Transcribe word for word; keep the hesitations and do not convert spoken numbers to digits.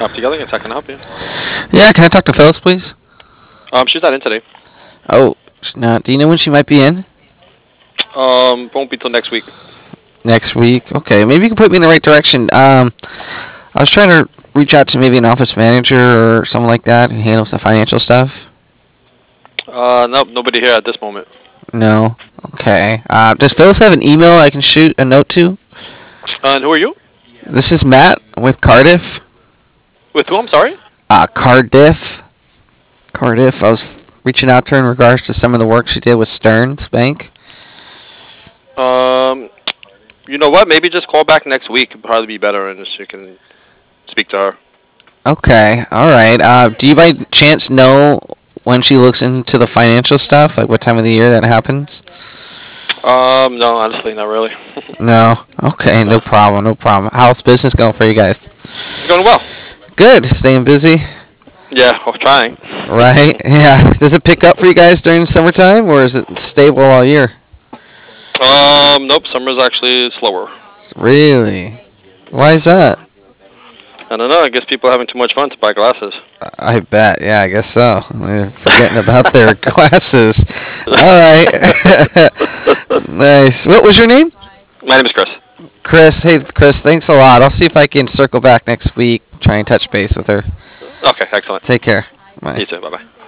Up together, yes, I can help you. Yeah, can I talk to Phyllis, please? Um, she's not in today. Oh, she's not. Do you know when she might be in? Um, won't be till next week. Next week. Okay, maybe you can put me in the right direction. Um, I was trying to reach out to maybe an office manager or someone like that who handles the financial stuff. Uh, nope, nobody here at this moment. No. Okay. Uh, does Phyllis have an email I can shoot a note to? Uh, and who are you? This is Matt with Cardiff. With who? I'm sorry. Uh, Cardiff. Cardiff. I was reaching out to her in regards to some of the work she did with Stearns Bank. Um, you know what? Maybe just call back next week. It'd probably be better, and you can speak to her. Okay. All right. Uh, do you by chance know when she looks into the financial stuff? Like what time of the year that happens? Um, no, honestly, not really. No. Okay. No problem. No problem. How's business going for you guys? It's going well. Good. Staying busy. Yeah, I'm trying. Right. Yeah. Does it pick up for you guys during summertime, or is it stable all year? Um, nope. Summer's actually slower. Really? Why is that? I don't know. I guess people are having too much fun to buy glasses. I bet. Yeah, I guess so. They're forgetting about their glasses. All right. Nice. What was your name? My name is Chris. Chris. Hey, Chris. Thanks a lot. I'll see if I can circle back next week. Try and touch base with her. Okay, excellent. Take care. Bye. You too. Bye bye.